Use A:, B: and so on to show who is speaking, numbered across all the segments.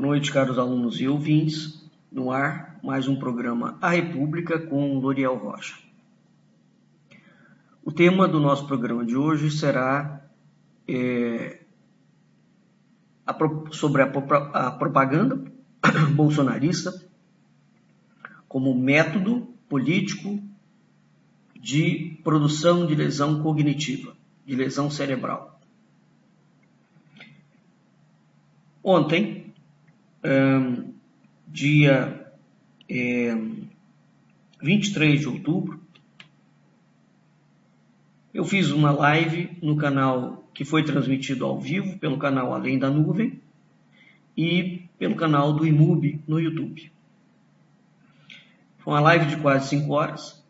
A: noite, caros alunos e ouvintes. No ar, mais um programa A República com Loriel Rocha. O tema do nosso programa de hoje será sobre a propaganda bolsonarista como método político de produção de lesão cognitiva, de lesão cerebral. Ontem, dia 23 de outubro, eu fiz uma live no canal que foi transmitido ao vivo pelo canal Além da Nuvem e pelo canal do IMUB no YouTube. Foi uma live de quase 5 horas.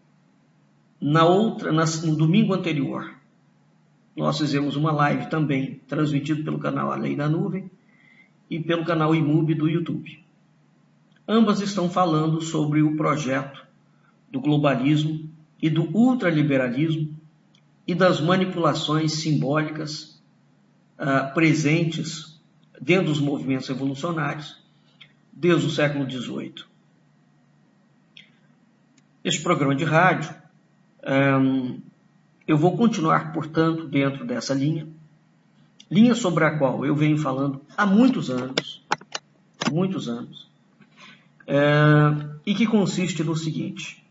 A: No domingo anterior, nós fizemos uma live também transmitida pelo canal Além da Nuvem e pelo canal IMUB do YouTube. Ambas estão falando sobre o projeto do globalismo e do ultraliberalismo e das manipulações simbólicas presentes dentro dos movimentos revolucionários desde o século XVIII. Este programa de rádio, eu vou continuar, portanto, dentro dessa linha sobre a qual eu venho falando há muitos anos, e que consiste no seguinte: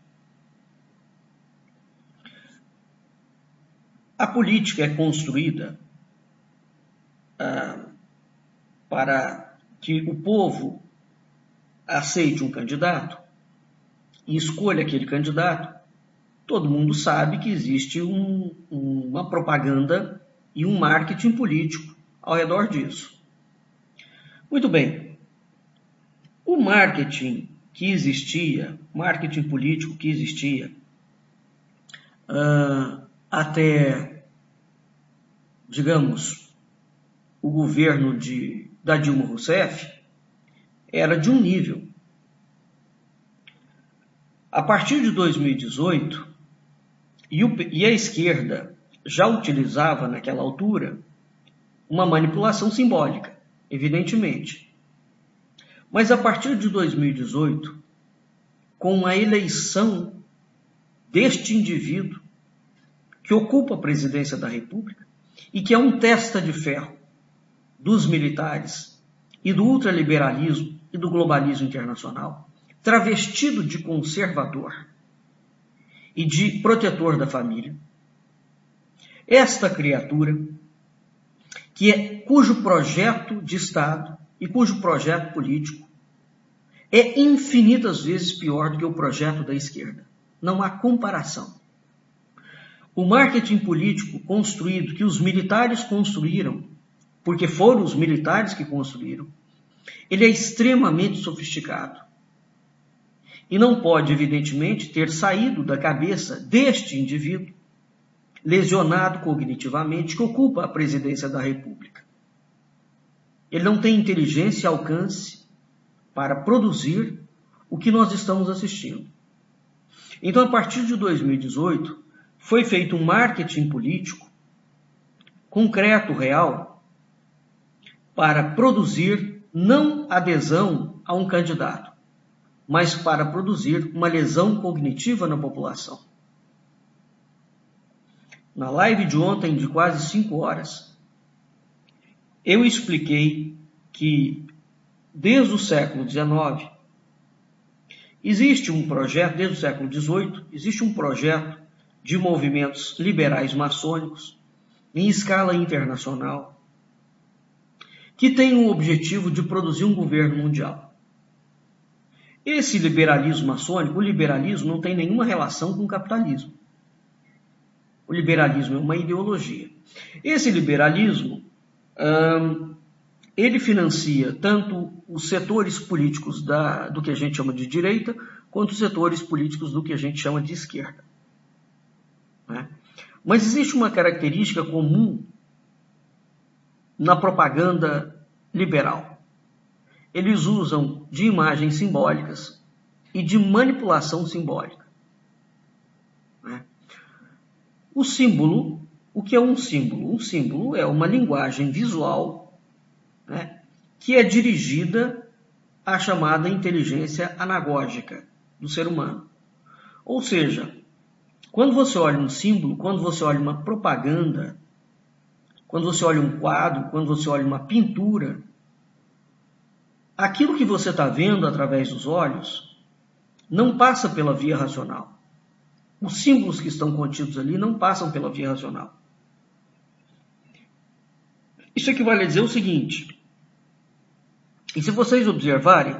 A: a política é construída para que o povo aceite um candidato e escolha aquele candidato. Todo mundo sabe que existe uma propaganda e um marketing político ao redor disso. Muito bem. O marketing político que existia até, digamos, o governo da Dilma Rousseff, era de um nível. A partir de 2018, e a esquerda já utilizava naquela altura uma manipulação simbólica, evidentemente. Mas a partir de 2018, com a eleição deste indivíduo que ocupa a presidência da República e que é um testa de ferro dos militares e do ultraliberalismo e do globalismo internacional, travestido de conservador e de protetor da família, esta criatura, cujo projeto de Estado e cujo projeto político é infinitas vezes pior do que o projeto da esquerda. Não há comparação. O marketing político construído, que os militares construíram, porque foram os militares que construíram, ele é extremamente sofisticado. E não pode, evidentemente, ter saído da cabeça deste indivíduo, lesionado cognitivamente, que ocupa a presidência da República. Ele não tem inteligência e alcance para produzir o que nós estamos assistindo. Então, a partir de 2018, foi feito um marketing político concreto, real, para produzir não adesão a um candidato, mas para produzir uma lesão cognitiva na população. Na live de ontem, de quase 5 horas, eu expliquei que desde o século XIX, existe um projeto, desde o século XVIII, existe um projeto de movimentos liberais maçônicos em escala internacional que tem o objetivo de produzir um governo mundial. Esse liberalismo maçônico, o liberalismo não tem nenhuma relação com o capitalismo. O liberalismo é uma ideologia. Esse liberalismo, ele financia tanto os setores políticos do que a gente chama de direita, quanto os setores políticos do que a gente chama de esquerda. Né? Mas existe uma característica comum na propaganda liberal. Eles usam de imagens simbólicas e de manipulação simbólica. Né? O símbolo, o que é um símbolo? Um símbolo é uma linguagem visual, né, que é dirigida a chamada inteligência anagógica do ser humano. Ou seja, quando você olha um símbolo, quando você olha uma propaganda, quando você olha um quadro, quando você olha uma pintura, aquilo que você está vendo através dos olhos não passa pela via racional. Os símbolos que estão contidos ali não passam pela via racional. Isso equivale a dizer o seguinte, e se vocês observarem,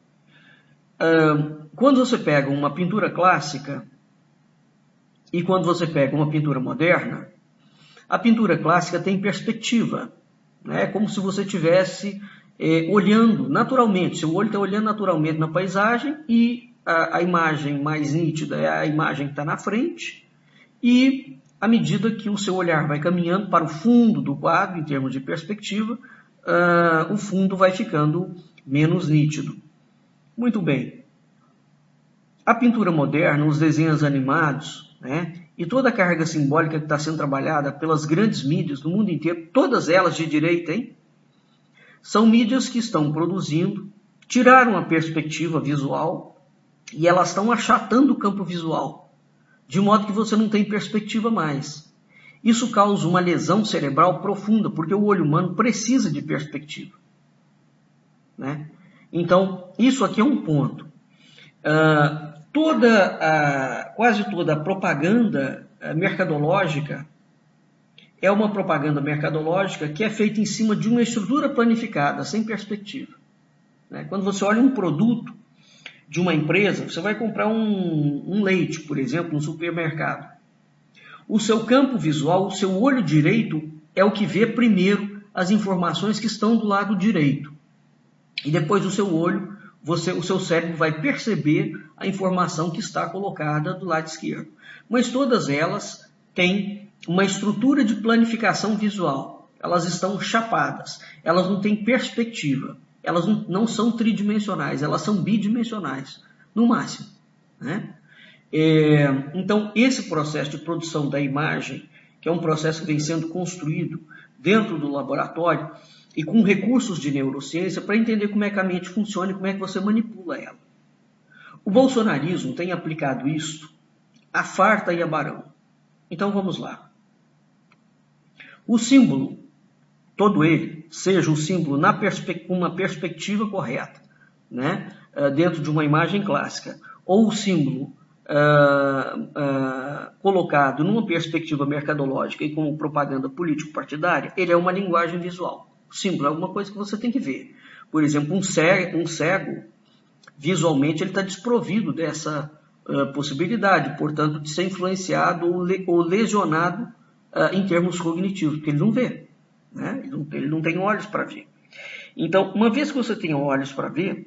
A: quando você pega uma pintura clássica e quando você pega uma pintura moderna, a pintura clássica tem perspectiva, né? É como se você estivesse olhando naturalmente, seu olho está olhando naturalmente na paisagem e a imagem mais nítida é a imagem que está na frente e à medida que o seu olhar vai caminhando para o fundo do quadro, em termos de perspectiva, o fundo vai ficando menos nítido. Muito bem. A pintura moderna, os desenhos animados, né, e toda a carga simbólica que está sendo trabalhada pelas grandes mídias do mundo inteiro, todas elas de direita, hein, são mídias que estão produzindo, tiraram a perspectiva visual e elas estão achatando o campo visual, de modo que você não tem perspectiva mais. Isso causa uma lesão cerebral profunda, porque o olho humano precisa de perspectiva, né? Então, isso aqui é um ponto. Quase toda a propaganda mercadológica é uma propaganda mercadológica que é feita em cima de uma estrutura planificada, sem perspectiva, né? Quando você olha um produto de uma empresa, você vai comprar um leite, por exemplo, no supermercado. O seu campo visual, o seu olho direito é o que vê primeiro as informações que estão do lado direito. E depois o seu olho, o seu cérebro vai perceber a informação que está colocada do lado esquerdo. Mas todas elas têm uma estrutura de planificação visual. Elas estão chapadas, elas não têm perspectiva, elas não são tridimensionais, elas são bidimensionais, no máximo, né? Então, esse processo de produção da imagem, que é um processo que vem sendo construído dentro do laboratório e com recursos de neurociência para entender como é que a mente funciona e como é que você manipula ela. O bolsonarismo tem aplicado isso à farta e a barão. Então, vamos lá. O símbolo, todo ele, seja o símbolo com uma perspectiva correta, né, dentro de uma imagem clássica, ou o símbolo colocado numa perspectiva mercadológica e como propaganda político-partidária, ele é uma linguagem visual. O símbolo é alguma coisa que você tem que ver. Por exemplo, um cego visualmente, ele está desprovido dessa possibilidade, portanto, de ser influenciado ou lesionado em termos cognitivos, porque ele não vê, né? Ele não tem olhos para ver. Então, uma vez que você tem olhos para ver,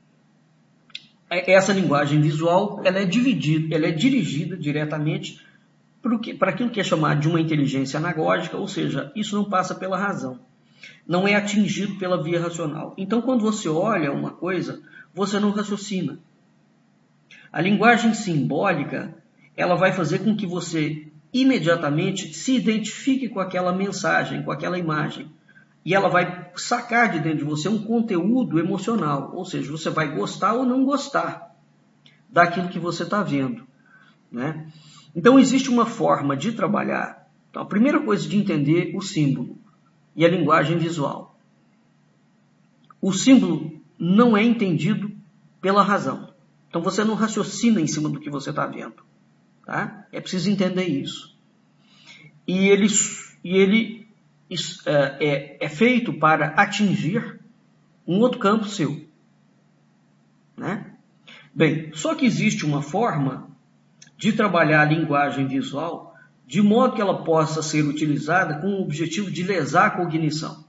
A: essa linguagem visual ela é dirigida diretamente para aquilo que é chamado de uma inteligência anagógica, ou seja, isso não passa pela razão, não é atingido pela via racional. Então, quando você olha uma coisa, você não raciocina. A linguagem simbólica ela vai fazer com que você imediatamente se identifique com aquela mensagem, com aquela imagem. E ela vai sacar de dentro de você um conteúdo emocional, ou seja, você vai gostar ou não gostar daquilo que você está vendo, né? Então, existe uma forma de trabalhar. Então, a primeira coisa de entender o símbolo e a linguagem visual. O símbolo não é entendido pela razão. Então, você não raciocina em cima do que você está vendo, tá? É preciso entender isso. E ele é feito para atingir um outro campo seu, né? Bem, só que existe uma forma de trabalhar a linguagem visual de modo que ela possa ser utilizada com o objetivo de lesar a cognição,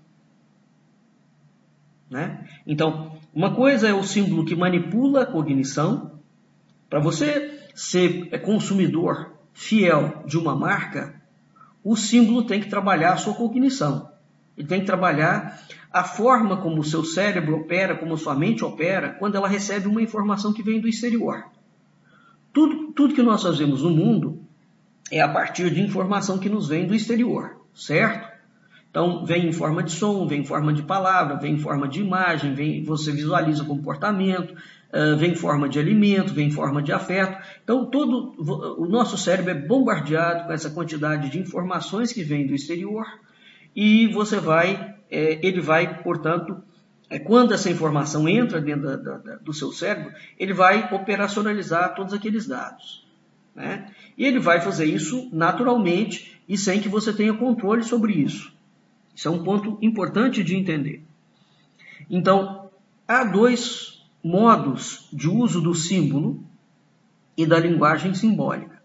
A: né? Então, uma coisa é o símbolo que manipula a cognição. Para você ser consumidor fiel de uma marca, o símbolo tem que trabalhar a sua cognição. Ele tem que trabalhar a forma como o seu cérebro opera, como a sua mente opera, quando ela recebe uma informação que vem do exterior. Tudo que nós fazemos no mundo é a partir de informação que nos vem do exterior, certo? Então, vem em forma de som, vem em forma de palavra, vem em forma de imagem, você visualiza comportamento, vem em forma de alimento, vem em forma de afeto. Então, todo o nosso cérebro é bombardeado com essa quantidade de informações que vem do exterior e ele vai, portanto, quando essa informação entra dentro do seu cérebro, ele vai operacionalizar todos aqueles dados, né? E ele vai fazer isso naturalmente e sem que você tenha controle sobre isso. Isso é um ponto importante de entender. Então, há dois modos de uso do símbolo e da linguagem simbólica.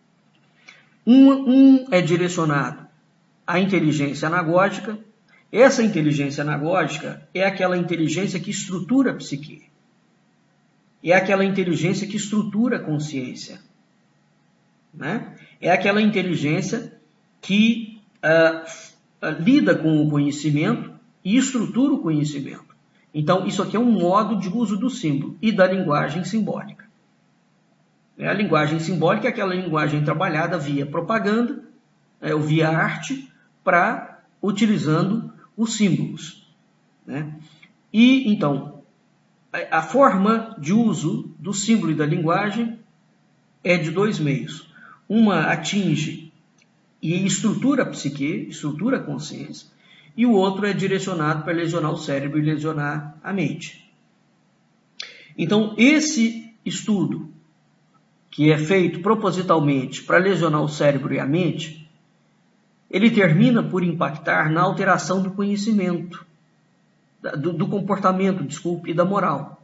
A: Um é direcionado à inteligência anagógica. Essa inteligência anagógica é aquela inteligência que estrutura a psique. É aquela inteligência que estrutura a consciência, né? É aquela inteligência que lida com o conhecimento e estrutura o conhecimento. Então, isso aqui é um modo de uso do símbolo e da linguagem simbólica. A linguagem simbólica é aquela linguagem trabalhada via propaganda, ou via arte, utilizando os símbolos, né? E, então, a forma de uso do símbolo e da linguagem é de dois meios. Uma atinge e estrutura a psique, estrutura a consciência, e o outro é direcionado para lesionar o cérebro e lesionar a mente. Então, esse estudo, que é feito propositalmente para lesionar o cérebro e a mente, ele termina por impactar na alteração do conhecimento, do comportamento, e da moral.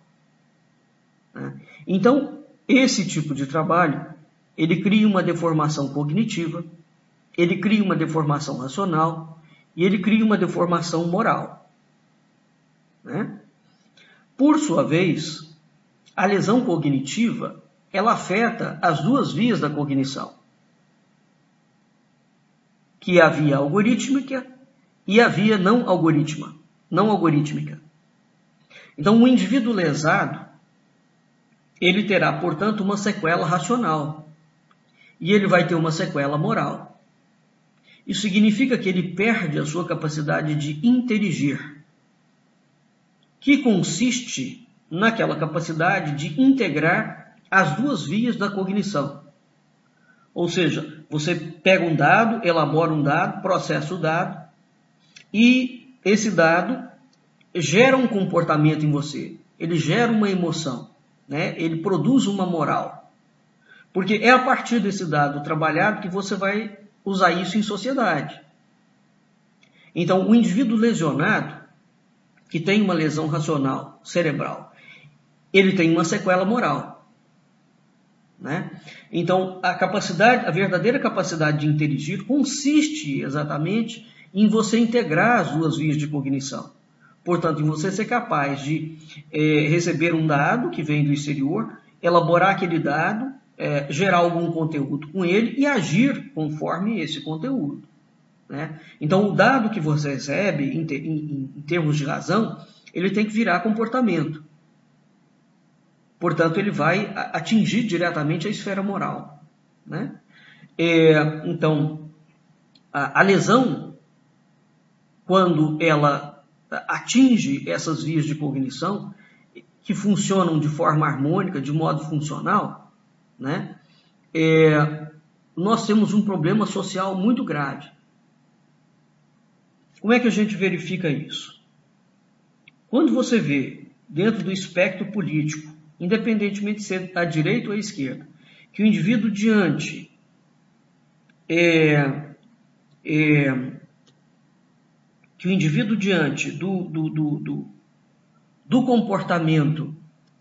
A: Então, esse tipo de trabalho, ele cria uma deformação cognitiva, ele cria uma deformação racional e ele cria uma deformação moral, né? Por sua vez, a lesão cognitiva, ela afeta as duas vias da cognição, que é a via algorítmica e a via não algorítmica. Então, o indivíduo lesado, ele terá, portanto, uma sequela racional e ele vai ter uma sequela moral. Isso significa que ele perde a sua capacidade de interagir, que consiste naquela capacidade de integrar as duas vias da cognição. Ou seja, você pega um dado, elabora um dado, processa o dado, e esse dado gera um comportamento em você, ele gera uma emoção, né? Ele produz uma moral. Porque é a partir desse dado trabalhado que você vai usar isso em sociedade. Então, o indivíduo lesionado, que tem uma lesão racional cerebral, ele tem uma sequela moral, né? Então, a verdadeira capacidade de interagir consiste exatamente em você integrar as duas vias de cognição. Portanto, em você ser capaz de receber um dado que vem do exterior, elaborar aquele dado, gerar algum conteúdo com ele e agir conforme esse conteúdo, né? Então, o dado que você recebe, em termos de razão, ele tem que virar comportamento. Portanto, ele vai atingir diretamente a esfera moral, né? Então, a lesão, quando ela atinge essas vias de cognição, que funcionam de forma harmônica, de modo funcional, né? Nós temos um problema social muito grave. Como é que a gente verifica isso? Quando você vê, dentro do espectro político, independentemente de ser à direita ou à esquerda, que o indivíduo diante do comportamento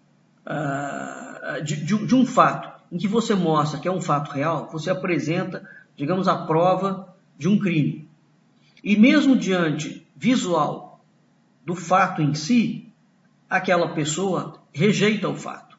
A: de um fato em que você mostra que é um fato real, você apresenta, digamos, a prova de um crime. E mesmo diante visual do fato em si, aquela pessoa rejeita o fato,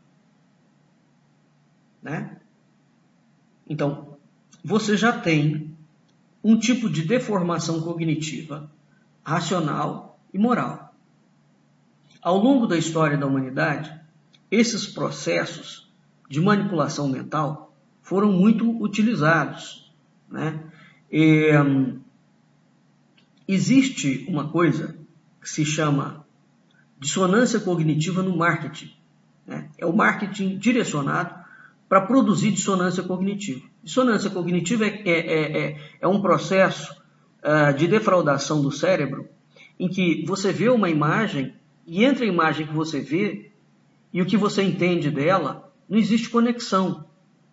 A: né? Então, você já tem um tipo de deformação cognitiva, racional e moral. Ao longo da história da humanidade, esses processos de manipulação mental foram muito utilizados, né? existe uma coisa que se chama dissonância cognitiva no marketing, né? É o marketing direcionado para produzir dissonância cognitiva. Dissonância cognitiva é um processo de defraudação do cérebro em que você vê uma imagem e entre a imagem que você vê e o que você entende dela, não existe conexão.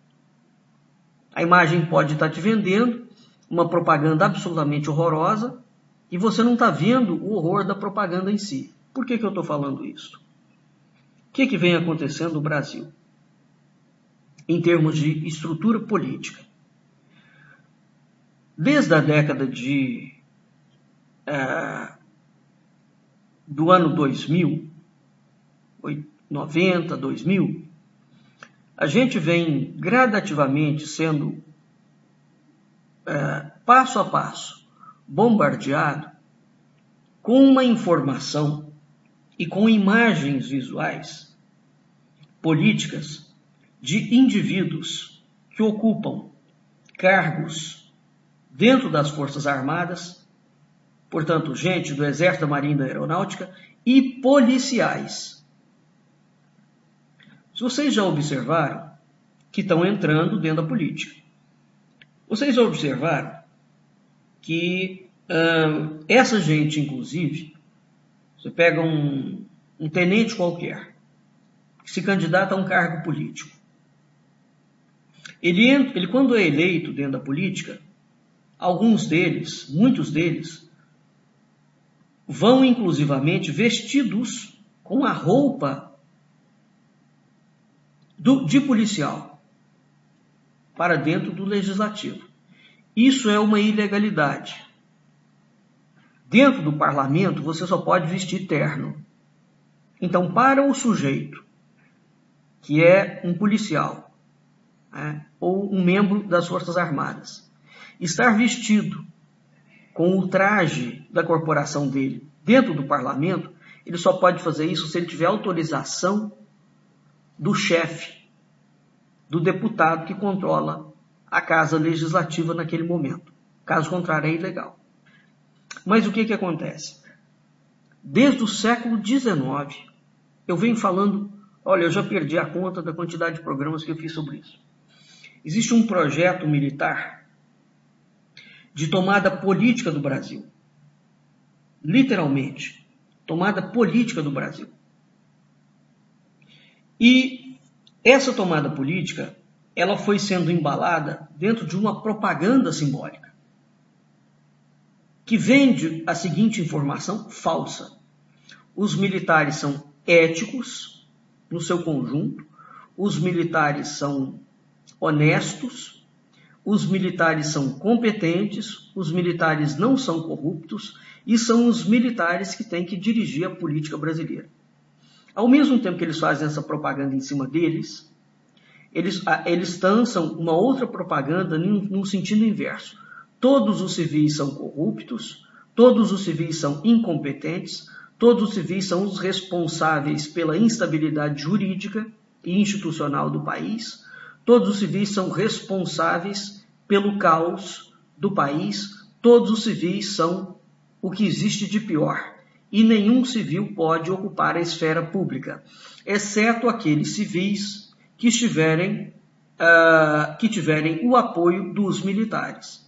A: A imagem pode estar te vendendo uma propaganda absolutamente horrorosa e você não está vendo o horror da propaganda em si. Por que eu estou falando isso? O que vem acontecendo no Brasil em termos de estrutura política? Desde a década do ano 2000, 90, 2000, a gente vem gradativamente sendo, passo a passo, bombardeado com uma informação e com imagens visuais políticas de indivíduos que ocupam cargos dentro das Forças Armadas, portanto, gente do Exército, da Marinha e da Aeronáutica, e policiais. Se vocês já observaram que estão entrando dentro da política, vocês já observaram que essa gente, inclusive, você pega um tenente qualquer, que se candidata a um cargo político. Ele quando é eleito dentro da política, muitos deles, vão inclusivamente vestidos com a roupa de policial para dentro do legislativo. Isso é uma ilegalidade. Dentro do parlamento, você só pode vestir terno. Então, para o sujeito que é um policial, né, ou um membro das Forças Armadas, estar vestido com o traje da corporação dele dentro do parlamento, ele só pode fazer isso se ele tiver autorização do chefe, do deputado que controla a Casa Legislativa naquele momento. Caso contrário, é ilegal. Mas o que acontece? Desde o século XIX, eu venho falando, olha, eu já perdi a conta da quantidade de programas que eu fiz sobre isso. Existe um projeto militar de tomada política do Brasil. Literalmente, tomada política do Brasil. E essa tomada política, ela foi sendo embalada dentro de uma propaganda simbólica, que vende a seguinte informação falsa. Os militares são éticos no seu conjunto, os militares são honestos, os militares são competentes, os militares não são corruptos e são os militares que têm que dirigir a política brasileira. Ao mesmo tempo que eles fazem essa propaganda em cima deles, eles lançam uma outra propaganda num sentido inverso. Todos os civis são corruptos, todos os civis são incompetentes, todos os civis são os responsáveis pela instabilidade jurídica e institucional do país, todos os civis são responsáveis pelo caos do país, todos os civis são o que existe de pior. E nenhum civil pode ocupar a esfera pública, exceto aqueles civis que tiverem o apoio dos militares.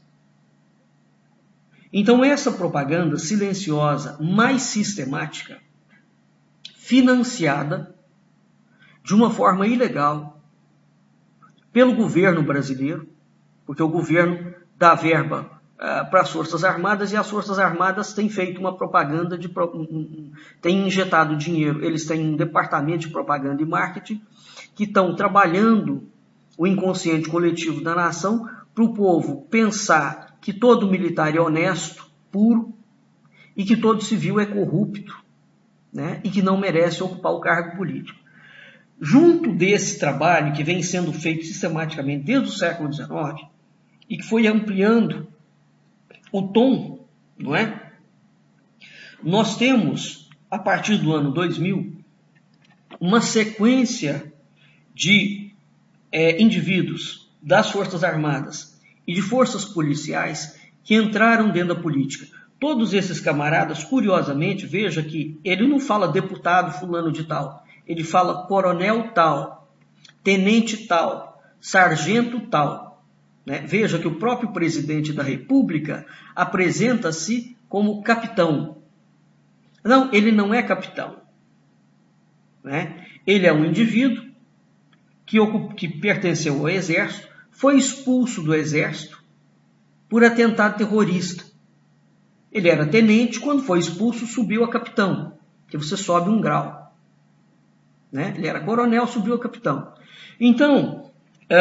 A: Então essa propaganda silenciosa, mais sistemática, financiada de uma forma ilegal pelo governo brasileiro, porque o governo dá verba para as Forças Armadas e as Forças Armadas têm feito uma propaganda, têm injetado dinheiro, eles têm um departamento de propaganda e marketing que estão trabalhando o inconsciente coletivo da nação para o povo pensar que todo militar é honesto, puro, e que todo civil é corrupto, né, e que não merece ocupar o cargo político. Junto desse trabalho que vem sendo feito sistematicamente desde o século XIX e que foi ampliando o tom, não é? Nós temos, a partir do ano 2000, uma sequência de indivíduos das Forças Armadas e de forças policiais que entraram dentro da política todos esses camaradas, curiosamente, veja que ele não fala deputado fulano de tal, ele fala coronel tal, tenente tal, sargento tal. Né? Veja que o próprio presidente da República apresenta-se como capitão. Não, ele não é capitão. Né? Ele é um indivíduo que pertenceu ao exército, foi expulso do exército por atentado terrorista. Ele era tenente, quando foi expulso, subiu a capitão, que você sobe um grau. Né? Ele era coronel, subiu a capitão. Então,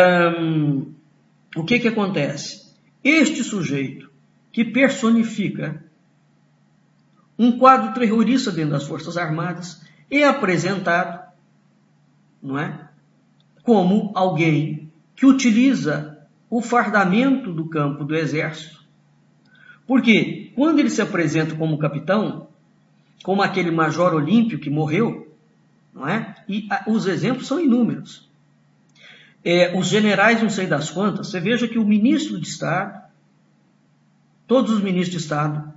A: o que acontece? Este sujeito que personifica um quadro terrorista dentro das Forças Armadas é apresentado, não é, como alguém que utiliza o fardamento do campo do exército. Porque quando ele se apresenta como capitão, como aquele major Olímpio que morreu, não é? E os exemplos são inúmeros. Os generais não sei das quantas, você veja que o ministro de Estado, todos os ministros de Estado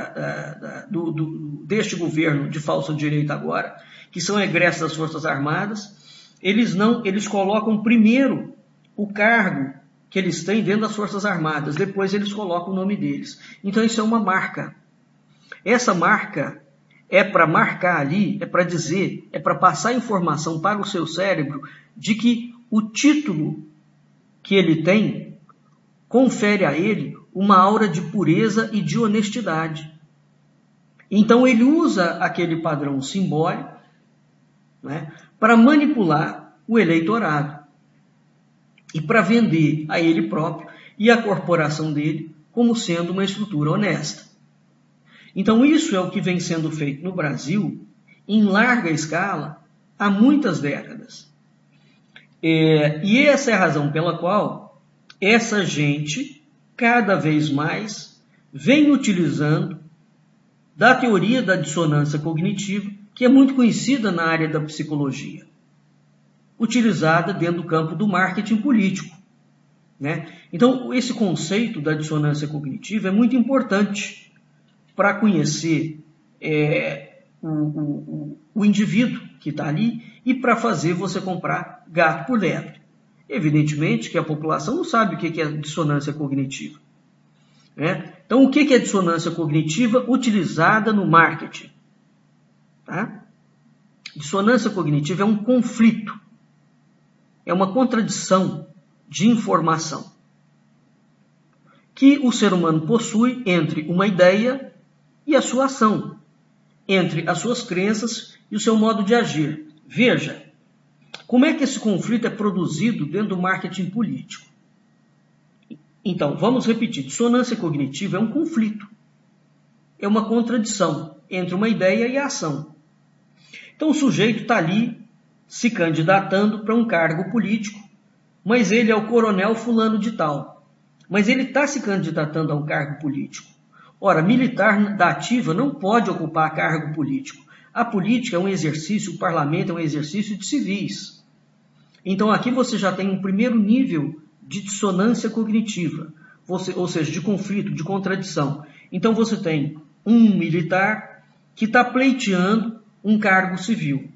A: deste governo de falsa direita agora, que são egressos das Forças Armadas, eles colocam primeiro o cargo que eles têm dentro das Forças Armadas, depois eles colocam o nome deles. Então isso é uma marca. Essa marca é para marcar ali, é para dizer, é para passar informação para o seu cérebro de que o título que ele tem confere a ele uma aura de pureza e de honestidade. Então ele usa aquele padrão simbólico, né, para manipular o eleitorado e para vender a ele próprio e a corporação dele como sendo uma estrutura honesta. Então isso é o que vem sendo feito no Brasil em larga escala há muitas décadas. E essa é a razão pela qual essa gente cada vez mais vem utilizando da teoria da dissonância cognitiva, que é muito conhecida na área da psicologia, utilizada dentro do campo do marketing político. Né? Então, esse conceito da dissonância cognitiva é muito importante para conhecer o indivíduo que está ali e para fazer você comprar gato por lebre. Evidentemente que a população não sabe o que é dissonância cognitiva. Né? Então, o que é dissonância cognitiva utilizada no marketing? Tá? Dissonância cognitiva é um conflito, é uma contradição de informação que o ser humano possui entre uma ideia e a sua ação, entre as suas crenças e o seu modo de agir. Veja, como é que esse conflito é produzido dentro do marketing político? Então, vamos repetir, dissonância cognitiva é um conflito, é uma contradição entre uma ideia e a ação. Então o sujeito está ali se candidatando para um cargo político, mas ele é o coronel fulano de tal. Mas ele está se candidatando a um cargo político. Ora, militar da ativa não pode ocupar cargo político. A política é um exercício, o parlamento é um exercício de civis. Então aqui você já tem um primeiro nível de dissonância cognitiva, ou seja, de conflito, de contradição. Então você tem um militar que está pleiteando um cargo civil.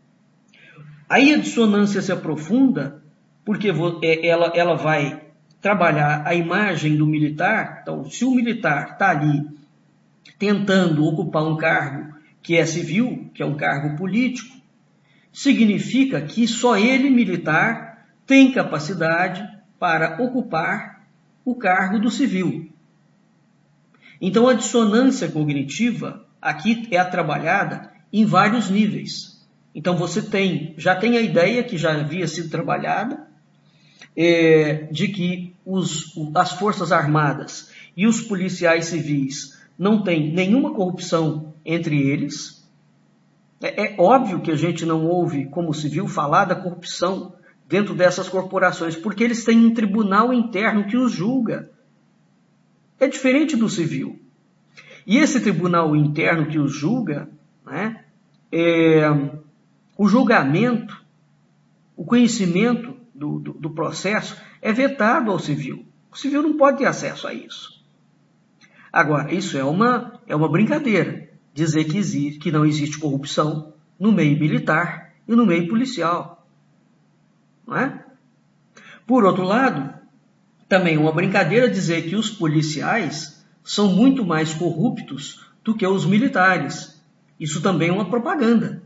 A: Aí a dissonância se aprofunda porque ela vai trabalhar a imagem do militar. Então, se o militar está ali tentando ocupar um cargo que é civil, que é um cargo político, significa que só ele, militar, tem capacidade para ocupar o cargo do civil. Então, a dissonância cognitiva aqui é trabalhada em vários níveis. Então, você já tem a ideia, que já havia sido trabalhada, de que as Forças Armadas e os policiais civis não têm nenhuma corrupção entre eles. É óbvio que a gente não ouve, como civil, falar da corrupção dentro dessas corporações, porque eles têm um tribunal interno que os julga. É diferente do civil. E esse tribunal interno que os julga, né, o julgamento, o conhecimento do processo é vetado ao civil. O civil não pode ter acesso a isso. Agora, isso é uma brincadeira, dizer que não existe corrupção no meio militar e no meio policial. Não é? Por outro lado, também é uma brincadeira dizer que os policiais são muito mais corruptos do que os militares. Isso também é uma propaganda.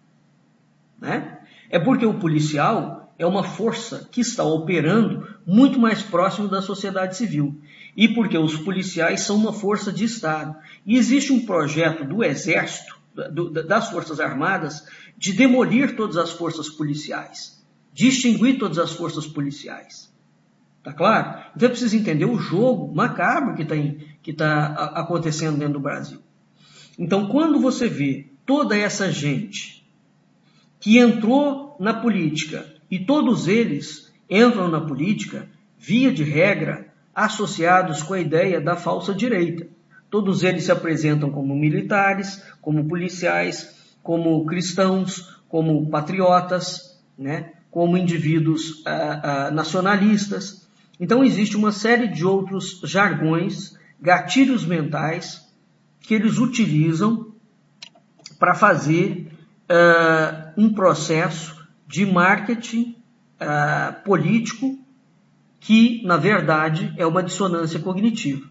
A: Né? É porque o policial é uma força que está operando muito mais próximo da sociedade civil. E porque os policiais são uma força de Estado. E existe um projeto do Exército, das Forças Armadas, de demolir todas as forças policiais, de extinguir todas as forças policiais. Tá claro? Então é preciso entender o jogo macabro que está acontecendo dentro do Brasil. Então, quando você vê toda essa gente que entrou na política, e todos eles entram na política, via de regra, associados com a ideia da falsa direita. Todos eles se apresentam como militares, como policiais, como cristãos, como patriotas, né? Como indivíduos nacionalistas. Então existe uma série de outros jargões, gatilhos mentais, que eles utilizam para fazer um processo de marketing político que, na verdade, é uma dissonância cognitiva.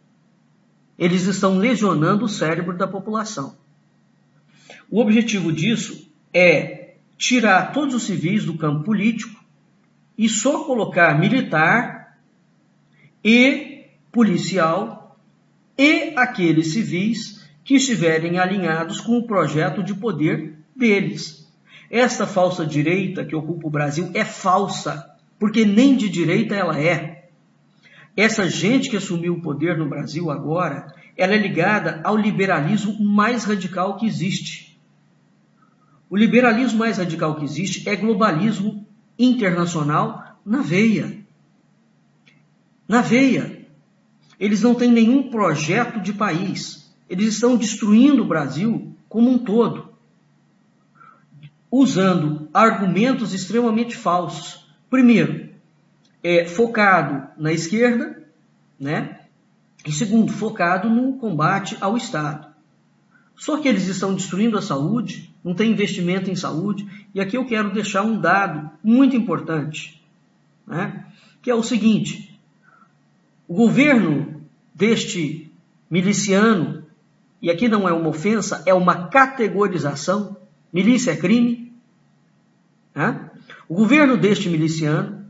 A: Eles estão lesionando o cérebro da população. O objetivo disso é tirar todos os civis do campo político e só colocar militar e policial e aqueles civis que estiverem alinhados com o projeto de poder deles. Esta falsa direita que ocupa o Brasil é falsa, porque nem de direita ela é. Essa gente que assumiu o poder no Brasil agora, ela é ligada ao liberalismo mais radical que existe. O liberalismo mais radical que existe é globalismo internacional na veia. Na veia. Eles não têm nenhum projeto de país. Eles estão destruindo o Brasil como um todo, usando argumentos extremamente falsos. Primeiro, focado na esquerda, né? E segundo, focado no combate ao Estado. Só que eles estão destruindo a saúde, não tem investimento em saúde, e aqui eu quero deixar um dado muito importante, né? Que é o seguinte: o governo deste miliciano, e aqui não é uma ofensa, é uma categorização, milícia é crime, né? O governo deste miliciano,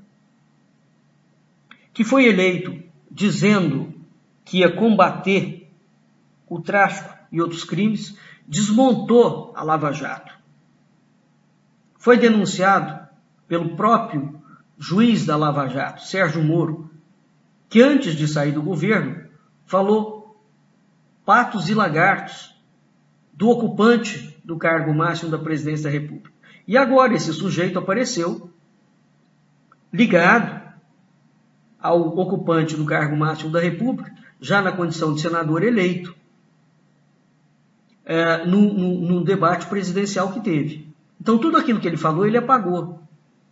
A: que foi eleito dizendo que ia combater o tráfico e outros crimes, desmontou a Lava Jato. Foi denunciado pelo próprio juiz da Lava Jato, Sérgio Moro, que antes de sair do governo falou patos e lagartos do ocupante do cargo máximo da presidência da República. E agora esse sujeito apareceu ligado ao ocupante do cargo máximo da República, já na condição de senador eleito, no debate presidencial que teve. Então tudo aquilo que ele falou, ele apagou.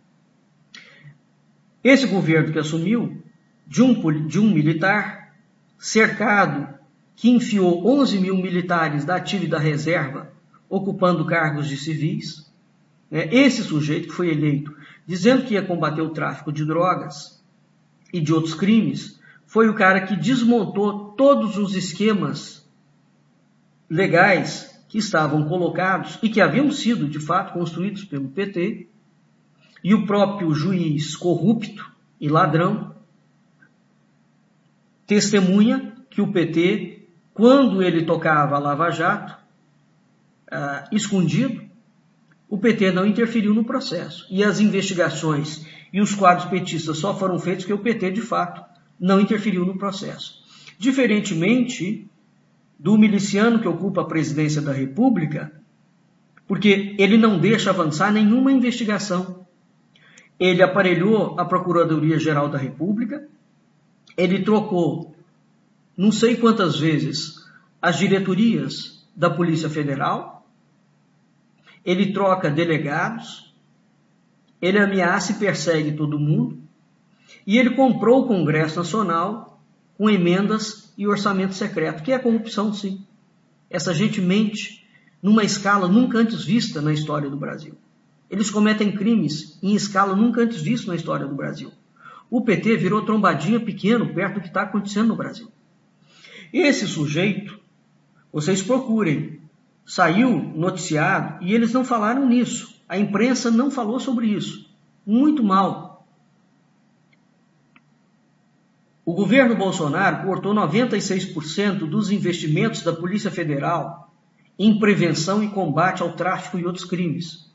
A: Esse governo que assumiu, de um militar cercado, que enfiou 11 mil militares da ativa e da reserva, ocupando cargos de civis, esse sujeito que foi eleito dizendo que ia combater o tráfico de drogas e de outros crimes, foi o cara que desmontou todos os esquemas legais que estavam colocados e que haviam sido, de fato, construídos pelo PT, e o próprio juiz corrupto e ladrão testemunha que o PT, quando ele tocava a Lava Jato, escondido, o PT não interferiu no processo. E as investigações e os quadros petistas só foram feitos porque o PT, de fato, não interferiu no processo. Diferentemente do miliciano que ocupa a presidência da República, porque ele não deixa avançar nenhuma investigação. Ele aparelhou a Procuradoria-Geral da República, ele trocou não sei quantas vezes as diretorias da Polícia Federal, ele troca delegados, ele ameaça e persegue todo mundo, e ele comprou o Congresso Nacional com emendas e orçamento secreto, que é corrupção, sim. Essa gente mente numa escala nunca antes vista na história do Brasil. Eles cometem crimes em escala nunca antes vista na história do Brasil. O PT virou trombadinha pequeno perto do que está acontecendo no Brasil. Esse sujeito, vocês procurem, saiu noticiado e eles não falaram nisso. A imprensa não falou sobre isso. Muito mal. O governo Bolsonaro cortou 96% dos investimentos da Polícia Federal em prevenção e combate ao tráfico e outros crimes.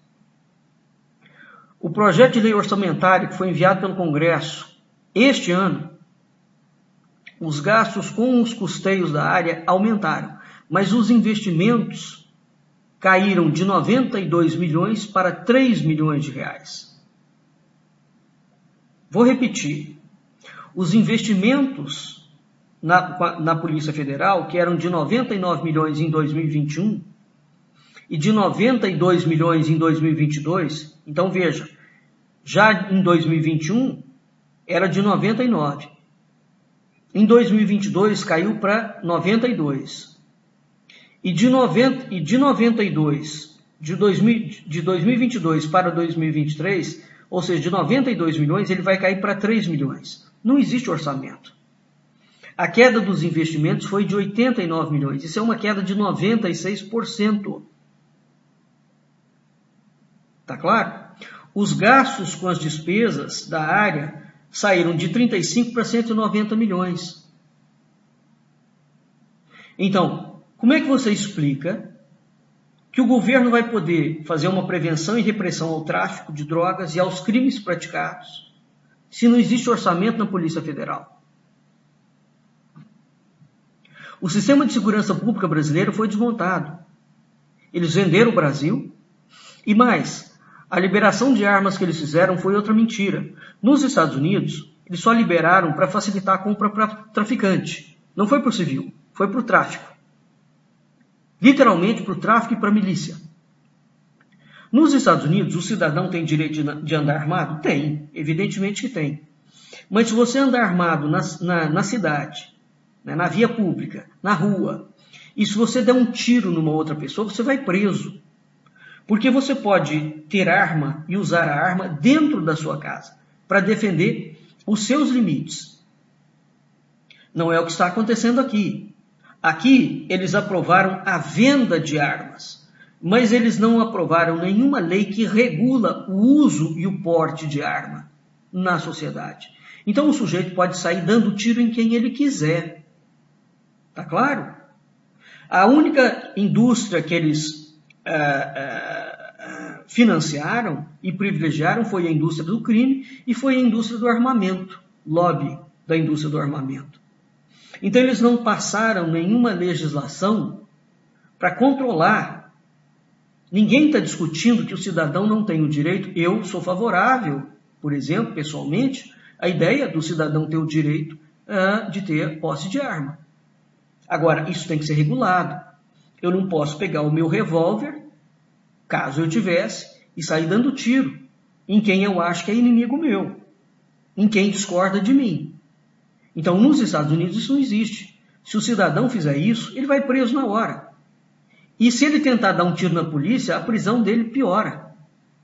A: O projeto de lei orçamentária que foi enviado pelo Congresso este ano, os gastos com os custeios da área aumentaram, mas os investimentos caíram de 92 milhões para 3 milhões de reais. Vou repetir. Os investimentos na Polícia Federal, que eram de 99 milhões em 2021 e de 92 milhões em 2022, então veja, já em 2021 era de 99. Em 2022 caiu para 92. E de 2022 para 2023, ou seja, de 92 milhões, ele vai cair para 3 milhões. Não existe orçamento. A queda dos investimentos foi de 89 milhões. Isso é uma queda de 96%. Tá claro? Os gastos com as despesas da área saíram de 35 para 190 milhões. Então, como é que você explica que o governo vai poder fazer uma prevenção e repressão ao tráfico de drogas e aos crimes praticados se não existe orçamento na Polícia Federal? O sistema de segurança pública brasileiro foi desmontado. Eles venderam o Brasil e mais, a liberação de armas que eles fizeram foi outra mentira. Nos Estados Unidos, eles só liberaram para facilitar a compra para traficante. Não foi para o civil, foi para o tráfico. Literalmente para o tráfico e para a milícia. Nos Estados Unidos, o cidadão tem direito de andar armado? Tem, evidentemente que tem. Mas se você andar armado na cidade, né, na via pública, na rua, e se você der um tiro numa outra pessoa, você vai preso. Porque você pode ter arma e usar a arma dentro da sua casa para defender os seus limites. Não é o que está acontecendo aqui. Aqui eles aprovaram a venda de armas, mas eles não aprovaram nenhuma lei que regula o uso e o porte de arma na sociedade. Então o sujeito pode sair dando tiro em quem ele quiser. Tá claro? A única indústria que eles financiaram e privilegiaram foi a indústria do crime e foi a indústria do armamento, lobby da indústria do armamento. Então eles não passaram nenhuma legislação para controlar. Ninguém está discutindo que o cidadão não tem o direito. Eu sou favorável, por exemplo, pessoalmente, à ideia do cidadão ter o direito de ter posse de arma. Agora, isso tem que ser regulado. Eu não posso pegar o meu revólver, caso eu tivesse, e sair dando tiro em quem eu acho que é inimigo meu, em quem discorda de mim. Então, nos Estados Unidos isso não existe. Se o cidadão fizer isso, ele vai preso na hora. E se ele tentar dar um tiro na polícia, a prisão dele piora.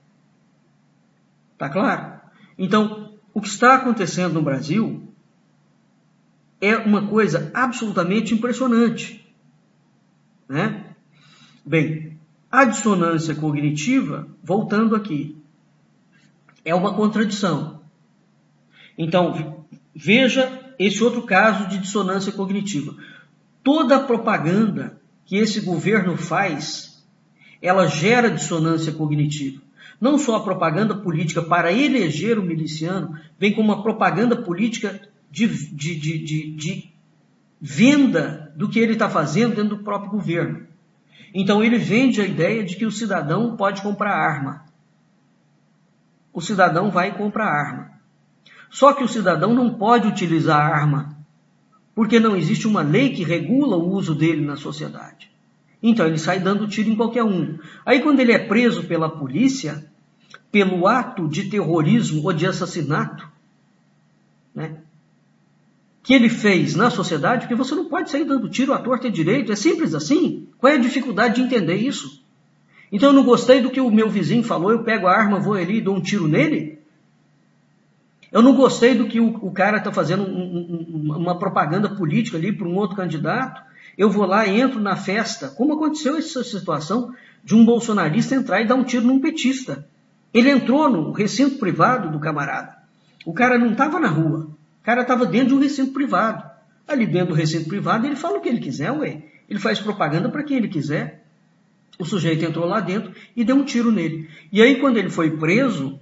A: Tá claro? Então, o que está acontecendo no Brasil é uma coisa absolutamente impressionante. Né? Bem, a dissonância cognitiva, voltando aqui, é uma contradição. Então, veja esse outro caso de dissonância cognitiva. Toda a propaganda que esse governo faz, ela gera dissonância cognitiva. Não só a propaganda política para eleger o miliciano, bem como a propaganda política de venda do que ele está fazendo dentro do próprio governo. Então ele vende a ideia de que o cidadão pode comprar arma. O cidadão vai comprar arma. Só que o cidadão não pode utilizar a arma, porque não existe uma lei que regula o uso dele na sociedade. Então ele sai dando tiro em qualquer um. Aí quando ele é preso pela polícia, pelo ato de terrorismo ou de assassinato, né, que ele fez na sociedade, porque você não pode sair dando tiro à torta e à direita, é simples assim. Qual é a dificuldade de entender isso? Então eu não gostei do que o meu vizinho falou, eu pego a arma, vou ali e dou um tiro nele? Eu não gostei do que o cara está fazendo uma propaganda política ali para um outro candidato, eu vou lá e entro na festa, como aconteceu essa situação de um bolsonarista entrar e dar um tiro num petista. Ele entrou no recinto privado do camarada. O cara não estava na rua. O cara estava dentro de um recinto privado. Ali dentro do recinto privado ele fala o que ele quiser, ué. Ele faz propaganda para quem ele quiser. O sujeito entrou lá dentro e deu um tiro nele. E aí quando ele foi preso,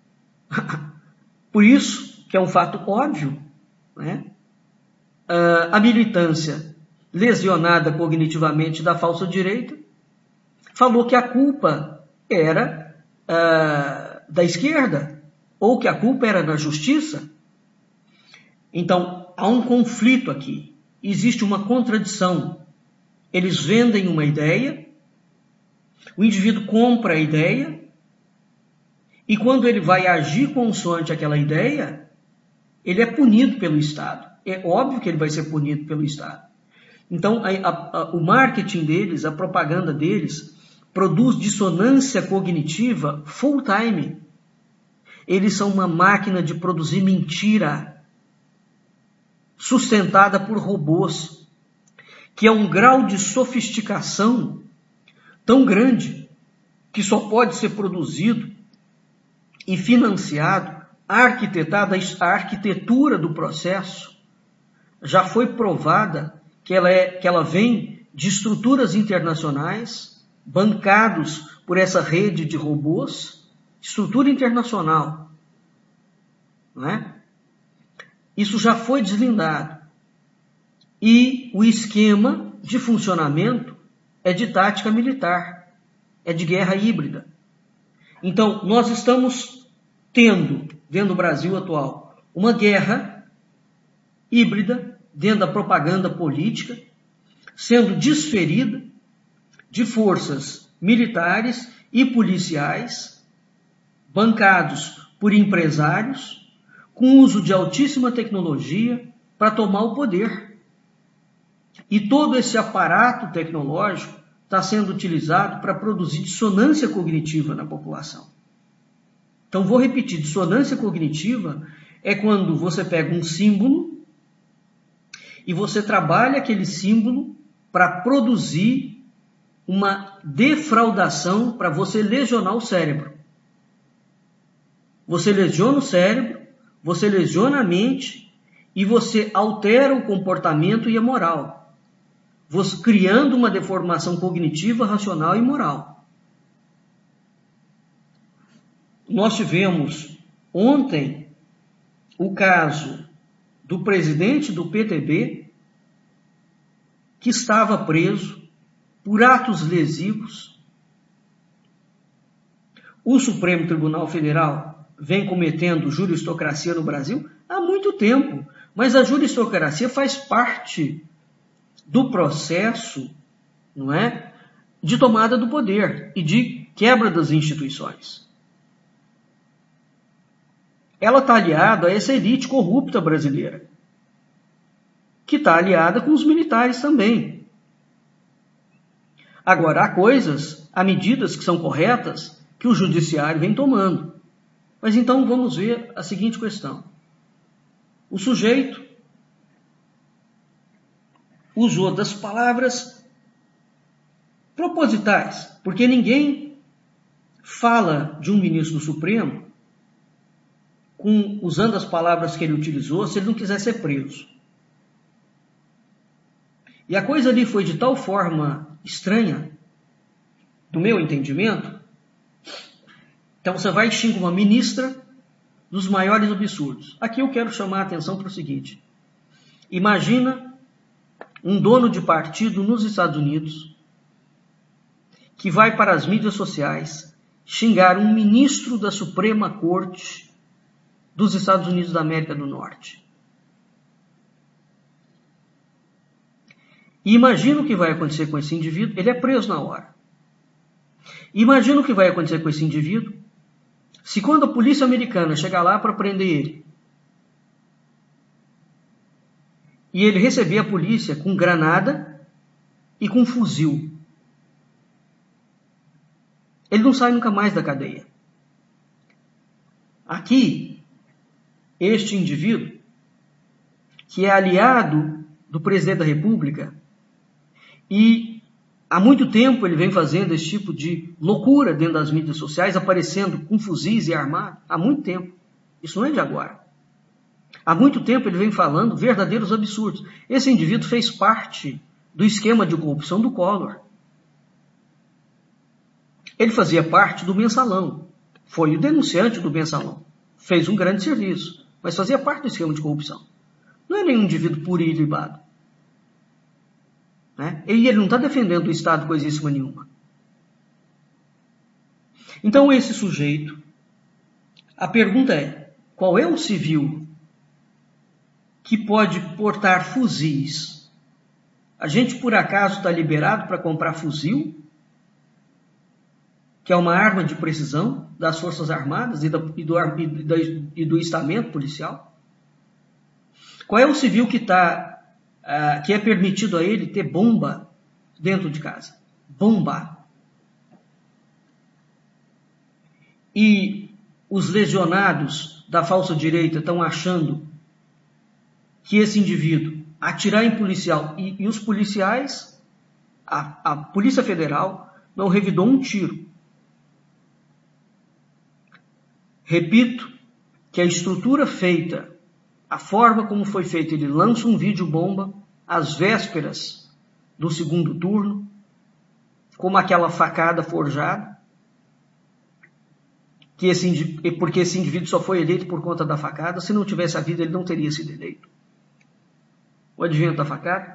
A: por isso, que é um fato óbvio, né? A militância lesionada cognitivamente da falsa direita falou que a culpa era da esquerda, ou que a culpa era da justiça. Então, há um conflito aqui. Existe uma contradição. Eles vendem uma ideia, o indivíduo compra a ideia, e quando ele vai agir consoante aquela ideia, ele é punido pelo Estado. É óbvio que ele vai ser punido pelo Estado. Então, o marketing deles, a propaganda deles, produz dissonância cognitiva full time. Eles são uma máquina de produzir mentira, sustentada por robôs, que é um grau de sofisticação tão grande que só pode ser produzido e financiado, arquitetado. A arquitetura do processo já foi provada que ela vem de estruturas internacionais, bancados por essa rede de robôs, estrutura internacional, não é? Isso já foi deslindado. E o esquema de funcionamento é de tática militar, é de guerra híbrida. Então, nós estamos tendo, dentro do Brasil atual, uma guerra híbrida dentro da propaganda política, sendo desferida de forças militares e policiais, bancados por empresários, com uso de altíssima tecnologia para tomar o poder. E todo esse aparato tecnológico está sendo utilizado para produzir dissonância cognitiva na população. Então, vou repetir, dissonância cognitiva é quando você pega um símbolo e você trabalha aquele símbolo para produzir uma defraudação, para você lesionar o cérebro. Você lesiona o cérebro, você lesiona a mente e você altera o comportamento e a moral, você criando uma deformação cognitiva, racional e moral. Nós tivemos ontem o caso do presidente do PTB, que estava preso por atos lesivos. O Supremo Tribunal Federal vem cometendo juristocracia no Brasil há muito tempo, mas a juristocracia faz parte do processo, não é, de tomada do poder e de quebra das instituições. Ela está aliada a essa elite corrupta brasileira, que está aliada com os militares também. Agora, há medidas que são corretas que o judiciário vem tomando. Mas então vamos ver a seguinte questão. O sujeito usou das palavras propositais, porque ninguém fala de um ministro do Supremo usando as palavras que ele utilizou se ele não quiser ser preso. E a coisa ali foi de tal forma estranha, do meu entendimento. Então você vai e xinga uma ministra dos maiores absurdos. Aqui eu quero chamar a atenção para o seguinte. Imagina um dono de partido nos Estados Unidos que vai para as mídias sociais xingar um ministro da Suprema Corte dos Estados Unidos da América do Norte. E imagina o que vai acontecer com esse indivíduo. Ele é preso na hora. Imagina o que vai acontecer com esse indivíduo se quando a polícia americana chegar lá para prender ele, e ele recebia a polícia com granada e com fuzil. Ele não sai nunca mais da cadeia. Aqui, este indivíduo, que é aliado do presidente da República, e há muito tempo ele vem fazendo esse tipo de loucura dentro das mídias sociais, aparecendo com fuzis e armado, há muito tempo. Isso não é de agora. Há muito tempo ele vem falando verdadeiros absurdos. Esse indivíduo fez parte do esquema de corrupção do Collor. Ele fazia parte do mensalão. Foi o denunciante do mensalão. Fez um grande serviço, mas fazia parte do esquema de corrupção. Não é nenhum indivíduo puro e ilibado. Né? E ele não está defendendo o Estado coisíssima nenhuma. Então esse sujeito, a pergunta é, qual é o civil que pode portar fuzis? A gente por acaso está liberado para comprar fuzil? Que é uma arma de precisão das Forças Armadas e do estamento policial? Qual é o civil que é permitido a ele ter bomba dentro de casa? Bomba. E os lesionados da falsa direita estão achando que esse indivíduo atirar em policial e os policiais, a Polícia Federal, não revidou um tiro. Repito que a estrutura feita, a forma como foi feita, ele lança um vídeo bomba às vésperas do segundo turno, como aquela facada forjada, porque esse indivíduo só foi eleito por conta da facada. Se não tivesse havido, ele não teria sido eleito. O advento da facada,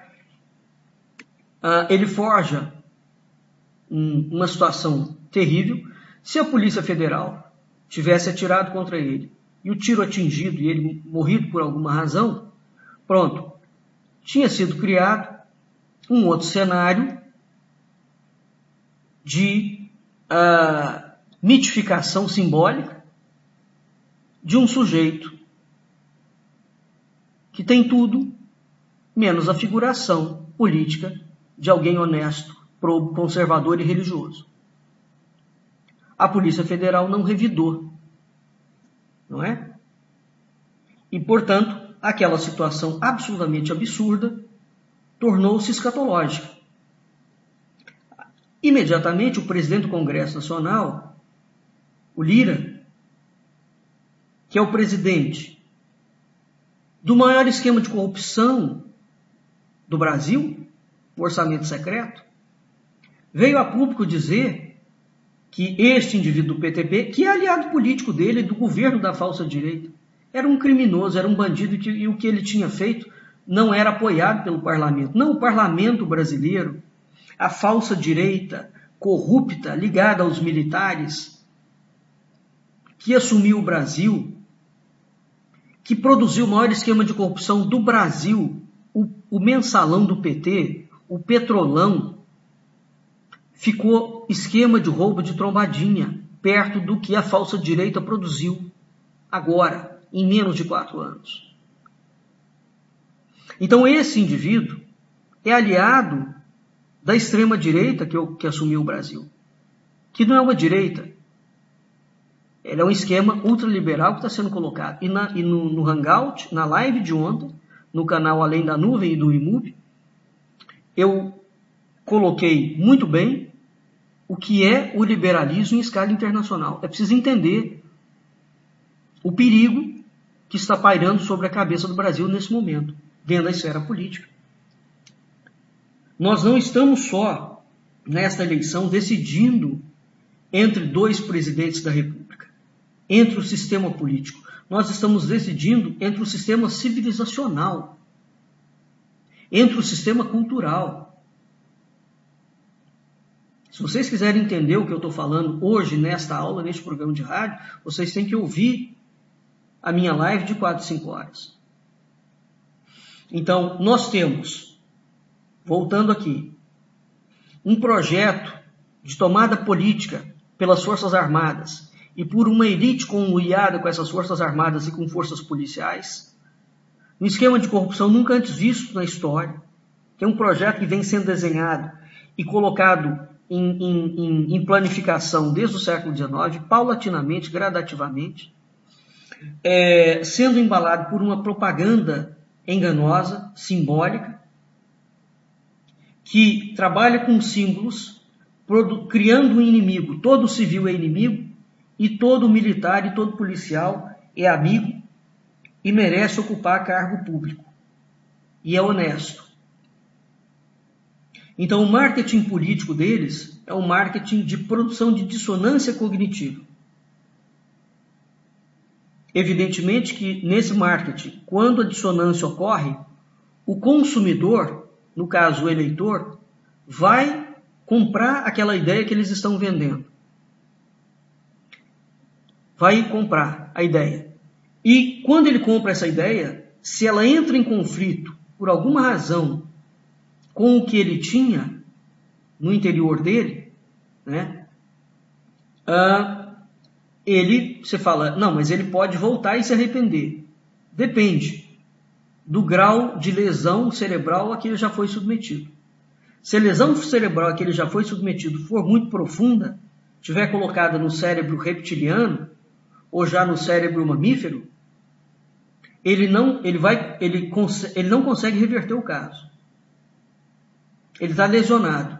A: ele forja uma situação terrível. Se a Polícia Federal tivesse atirado contra ele e o tiro atingido e ele morrido por alguma razão, pronto, tinha sido criado um outro cenário de mitificação simbólica de um sujeito que tem tudo menos a figuração política de alguém honesto, probo, conservador e religioso. A Polícia Federal não revidou, não é? E, portanto, aquela situação absolutamente absurda tornou-se escatológica. Imediatamente, o presidente do Congresso Nacional, o Lira, que é o presidente do maior esquema de corrupção do Brasil, o orçamento secreto, veio a público dizer que este indivíduo do PTB, que é aliado político dele, do governo da falsa direita, era um criminoso, era um bandido, e o que ele tinha feito não era apoiado pelo parlamento. Não, o parlamento brasileiro, a falsa direita corrupta, ligada aos militares, que assumiu o Brasil, que produziu o maior esquema de corrupção do Brasil, o mensalão do PT, o petrolão, ficou esquema de roubo de trombadinha, perto do que a falsa direita produziu agora, em menos de 4 anos. Então esse indivíduo é aliado da extrema direita que assumiu o Brasil, que não é uma direita, ele é um esquema ultraliberal que está sendo colocado. E no Hangout, na live de ontem, no canal Além da Nuvem e do IMUB, eu coloquei muito bem o que é o liberalismo em escala internacional. É preciso entender o perigo que está pairando sobre a cabeça do Brasil nesse momento, dentro da esfera política. Nós não estamos só, nesta eleição, decidindo entre 2 presidentes da República, entre o sistema político. Nós estamos decidindo entre o sistema civilizacional, entre o sistema cultural. Se vocês quiserem entender o que eu estou falando hoje, nesta aula, neste programa de rádio, vocês têm que ouvir a minha live de 4 a 5 horas. Então, nós temos, voltando aqui, um projeto de tomada política pelas Forças Armadas e por uma elite conluiada com essas Forças Armadas e com forças policiais, um esquema de corrupção nunca antes visto na história, que é um projeto que vem sendo desenhado e colocado em planificação desde o século XIX, paulatinamente, gradativamente, sendo embalado por uma propaganda enganosa, simbólica, que trabalha com símbolos, criando um inimigo. Todo civil é inimigo, e todo militar e todo policial é amigo e merece ocupar cargo público. E é honesto. Então, o marketing político deles é um marketing de produção de dissonância cognitiva. Evidentemente que nesse marketing, quando a dissonância ocorre, o consumidor, no caso o eleitor, vai comprar aquela ideia que eles estão vendendo. Vai comprar a ideia. E quando ele compra essa ideia, se ela entra em conflito por alguma razão com o que ele tinha no interior dele, né? Você fala, não, mas ele pode voltar e se arrepender. Depende do grau de lesão cerebral a que ele já foi submetido. Se a lesão cerebral a que ele já foi submetido for muito profunda, estiver colocada no cérebro reptiliano ou já no cérebro mamífero, ele não consegue reverter o caso. Ele está lesionado.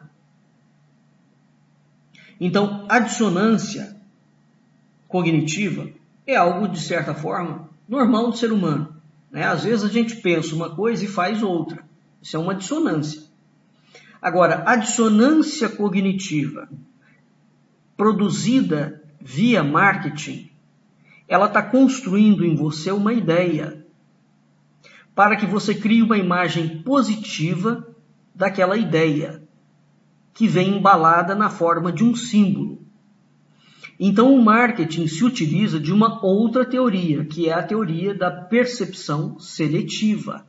A: Então, a dissonância cognitiva é algo, de certa forma, normal do ser humano, né? Às vezes a gente pensa uma coisa e faz outra. Isso é uma dissonância. Agora, a dissonância cognitiva produzida via marketing, ela está construindo em você uma ideia para que você crie uma imagem positiva daquela ideia, que vem embalada na forma de um símbolo. Então, o marketing se utiliza de uma outra teoria, que é a teoria da percepção seletiva.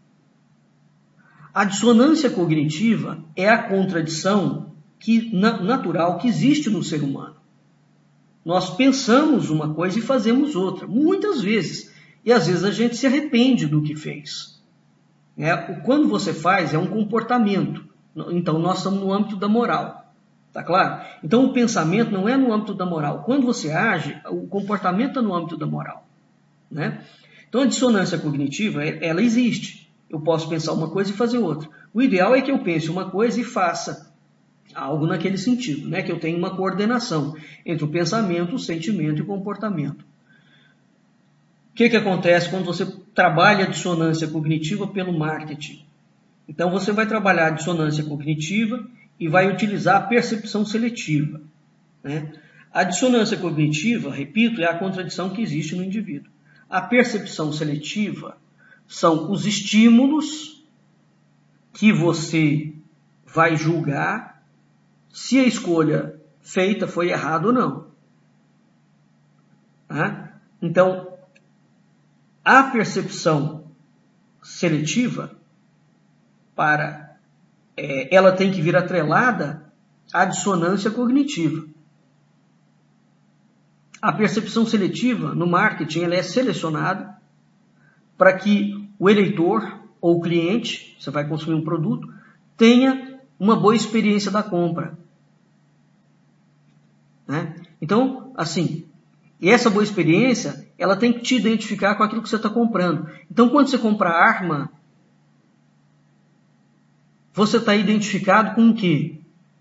A: A dissonância cognitiva é a contradição natural que existe no ser humano. Nós pensamos uma coisa e fazemos outra, muitas vezes. E às vezes a gente se arrepende do que fez. Quando você faz, é um comportamento. Então, nós estamos no âmbito da moral. Tá claro? Então, o pensamento não é no âmbito da moral. Quando você age, o comportamento está no âmbito da moral. Né? Então, a dissonância cognitiva, ela existe. Eu posso pensar uma coisa e fazer outra. O ideal é que eu pense uma coisa e faça algo naquele sentido, né? Que eu tenha uma coordenação entre o pensamento, o sentimento e o comportamento. O que acontece quando você trabalha a dissonância cognitiva pelo marketing? Então, você vai trabalhar a dissonância cognitiva e vai utilizar a percepção seletiva. Né? A dissonância cognitiva, repito, é a contradição que existe no indivíduo. A percepção seletiva são os estímulos que você vai julgar se a escolha feita foi errada ou não. Tá? Então, a percepção seletiva, ela tem que vir atrelada à dissonância cognitiva. A percepção seletiva, no marketing, ela é selecionada para que o eleitor ou o cliente, você vai consumir um produto, tenha uma boa experiência da compra. Né? Então, assim, essa boa experiência, ela tem que te identificar com aquilo que você está comprando. Então, quando você compra arma, você está identificado com o quê?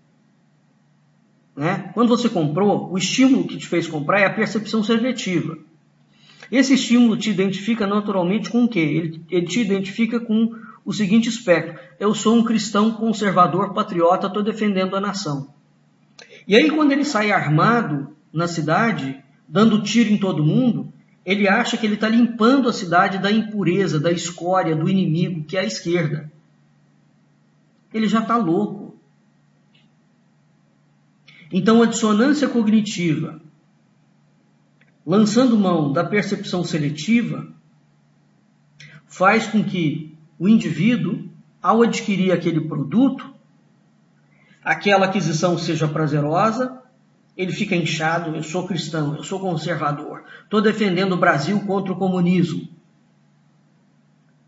A: Né? Quando você comprou, o estímulo que te fez comprar é a percepção seletiva. Esse estímulo te identifica naturalmente com o quê? Ele te identifica com o seguinte aspecto: eu sou um cristão conservador, patriota, estou defendendo a nação. E aí, quando ele sai armado na cidade, dando tiro em todo mundo, ele acha que ele está limpando a cidade da impureza, da escória, do inimigo, que é a esquerda. Ele já está louco. Então, a dissonância cognitiva, lançando mão da percepção seletiva, faz com que o indivíduo, ao adquirir aquele produto, aquela aquisição seja prazerosa, ele fica inchado: eu sou cristão, eu sou conservador, estou defendendo o Brasil contra o comunismo.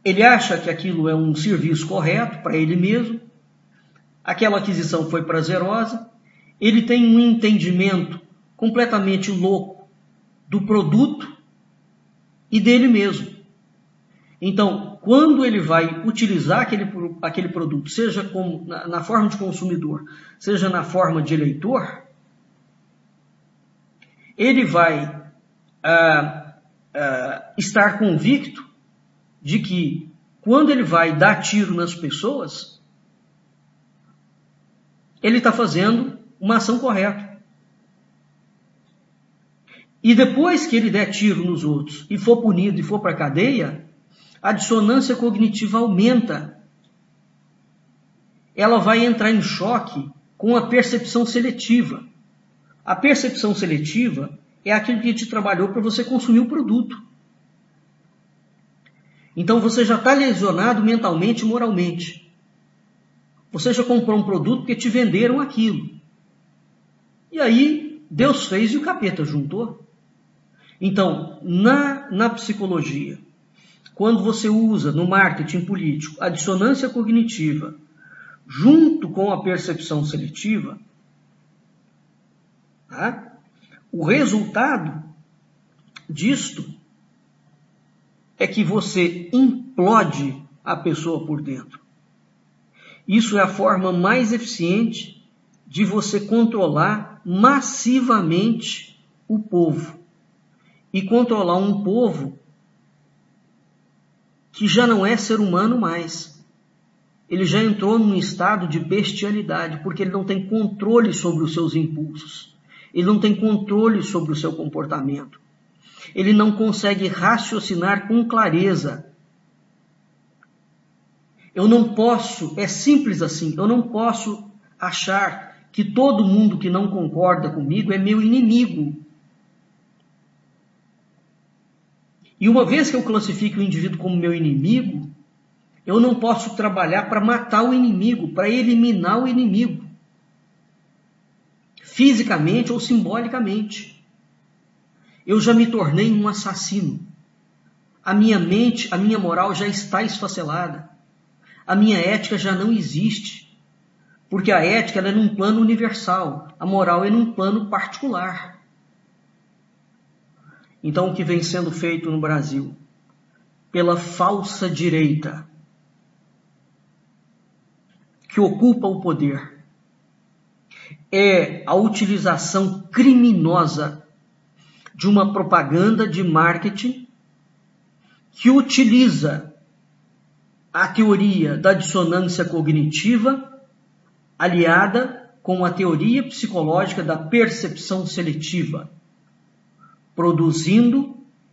A: Ele acha que aquilo é um serviço correto para ele mesmo, aquela aquisição foi prazerosa, ele tem um entendimento completamente louco do produto e dele mesmo. Então, quando ele vai utilizar aquele produto, seja na forma de consumidor, seja na forma de eleitor, ele vai estar convicto de que quando ele vai dar tiro nas pessoas, ele está fazendo uma ação correta. E depois que ele der tiro nos outros e for punido e for para a cadeia, a dissonância cognitiva aumenta. Ela vai entrar em choque com a percepção seletiva. A percepção seletiva é aquilo que te trabalhou para você consumir o produto. Então você já está lesionado mentalmente e moralmente. Você já comprou um produto porque te venderam aquilo. E aí Deus fez e o capeta juntou. Então, na psicologia, quando você usa no marketing político a dissonância cognitiva junto com a percepção seletiva, tá? O resultado disto é que você implode a pessoa por dentro. Isso é a forma mais eficiente de você controlar massivamente o povo. E controlar um povo que já não é ser humano mais. Ele já entrou num estado de bestialidade, porque ele não tem controle sobre os seus impulsos. Ele não tem controle sobre o seu comportamento. Ele não consegue raciocinar com clareza. Eu não posso, é simples assim, eu não posso achar que todo mundo que não concorda comigo é meu inimigo. E uma vez que eu classifique o indivíduo como meu inimigo, eu não posso trabalhar para matar o inimigo, para eliminar o inimigo, fisicamente ou simbolicamente. Eu já me tornei um assassino. A minha mente, a minha moral já está esfacelada. A minha ética já não existe. Porque a ética ela é num plano universal, a moral é num plano particular. Então, o que vem sendo feito no Brasil pela falsa direita que ocupa o poder é a utilização criminosa de uma propaganda de marketing que utiliza a teoria da dissonância cognitiva aliada com a teoria psicológica da percepção seletiva, produzindo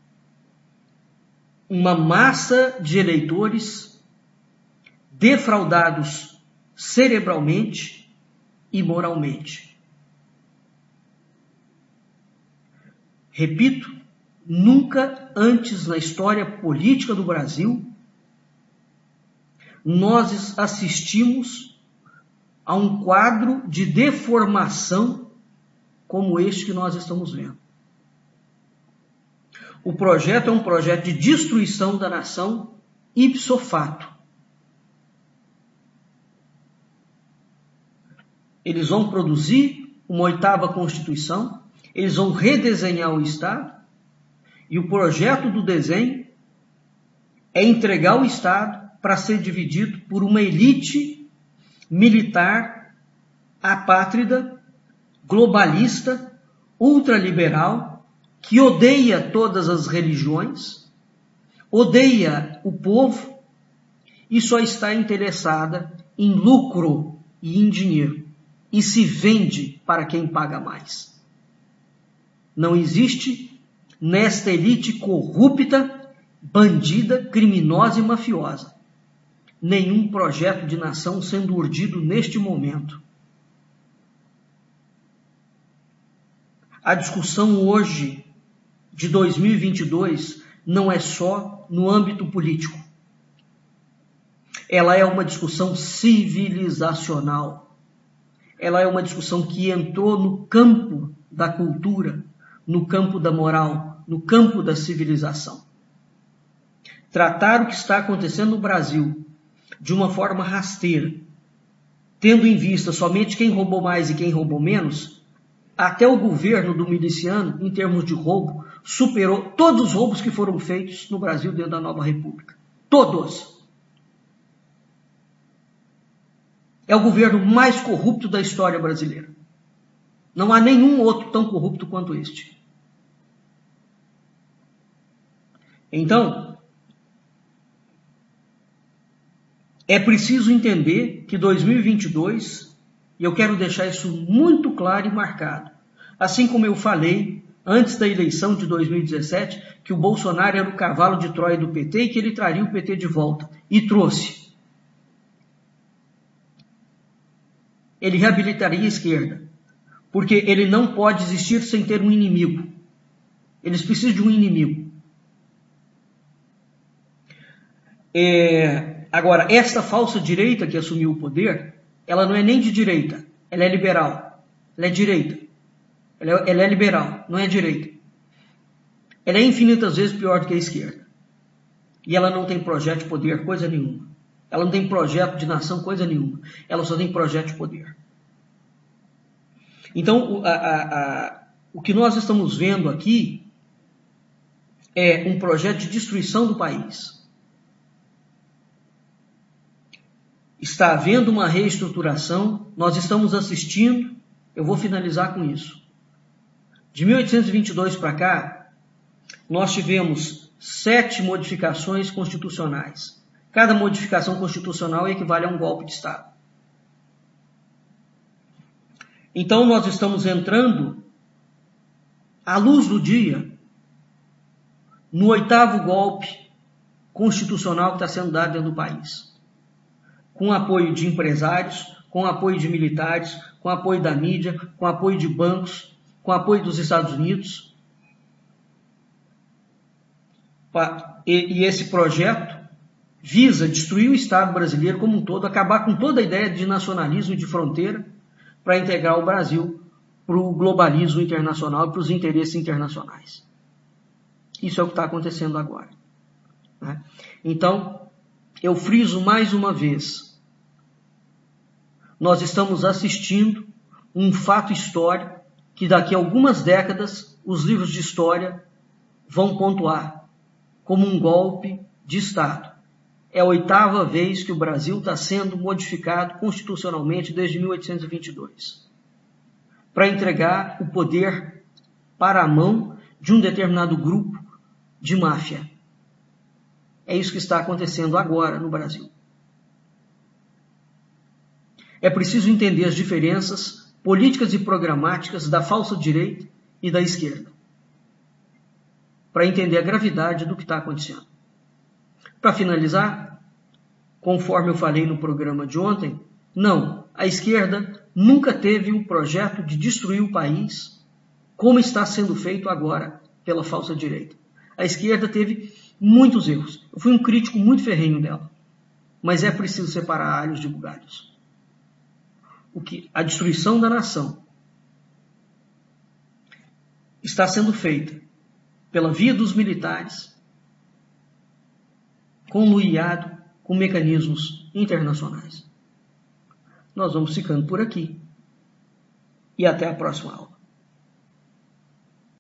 A: uma massa de eleitores defraudados cerebralmente e moralmente. Repito, nunca antes na história política do Brasil nós assistimos a um quadro de deformação como este que nós estamos vendo. O projeto é um projeto de destruição da nação ipso facto. Eles vão produzir uma 8ª Constituição, eles vão redesenhar o Estado, e o projeto do desenho é entregar o Estado para ser dividido por uma elite militar, apátrida, globalista, ultraliberal, que odeia todas as religiões, odeia o povo e só está interessada em lucro e em dinheiro e se vende para quem paga mais. Não existe nesta elite corrupta, bandida, criminosa e mafiosa nenhum projeto de nação sendo urdido neste momento. A discussão hoje de 2022 não é só no âmbito político. Ela é uma discussão civilizacional. Ela é uma discussão que entrou no campo da cultura, no campo da moral, no campo da civilização. tratar o que está acontecendo no Brasil de uma forma rasteira, tendo em vista somente quem roubou mais e quem roubou menos, até o governo do miliciano, em termos de roubo, superou todos os roubos que foram feitos no Brasil dentro da nova república. Todos. É o governo mais corrupto da história brasileira. Não há nenhum outro tão corrupto quanto este. Então, é preciso entender que 2022, e eu quero deixar isso muito claro e marcado, assim como eu falei antes da eleição de 2017, que o Bolsonaro era o cavalo de Troia do PT e que ele traria o PT de volta. E trouxe. Ele reabilitaria a esquerda, porque ele não pode existir sem ter um inimigo. Eles precisam de um inimigo. Agora, esta falsa direita que assumiu o poder, ela não é nem de direita, ela é liberal. Ela é direita. Ela é liberal, não é direita. Ela é infinitas vezes pior do que a esquerda. E ela não tem projeto de poder, coisa nenhuma. Ela não tem projeto de nação, coisa nenhuma. Ela só tem projeto de poder. Então, o que nós estamos vendo aqui é um projeto de destruição do país. Está havendo uma reestruturação, nós estamos assistindo, eu vou finalizar com isso. De 1822 para cá, nós tivemos 7 modificações constitucionais. Cada modificação constitucional equivale a um golpe de Estado. Então, nós estamos entrando, à luz do dia, no 8º golpe constitucional que está sendo dado dentro do país. Com apoio de empresários, com apoio de militares, com apoio da mídia, com apoio de bancos, com apoio dos Estados Unidos. E esse projeto visa destruir o Estado brasileiro como um todo, acabar com toda a ideia de nacionalismo e de fronteira para integrar o Brasil para o globalismo internacional e para os interesses internacionais. Isso é o que está acontecendo agora. Né? Então, eu friso mais uma vez, nós estamos assistindo um fato histórico que daqui a algumas décadas os livros de história vão pontuar como um golpe de Estado. É a 8ª vez que o Brasil está sendo modificado constitucionalmente desde 1822 para entregar o poder para a mão de um determinado grupo de máfia. É isso que está acontecendo agora no Brasil. É preciso entender as diferenças políticas e programáticas da falsa direita e da esquerda, para entender a gravidade do que está acontecendo. Para finalizar, conforme eu falei no programa de ontem, não, a esquerda nunca teve um projeto de destruir o país como está sendo feito agora pela falsa direita. A esquerda teve muitos erros. Eu fui um crítico muito ferrenho dela, mas é preciso separar alhos de bugalhos. A destruição da nação está sendo feita pela via dos militares, conluiado com mecanismos internacionais. Nós vamos ficando por aqui e até a próxima aula.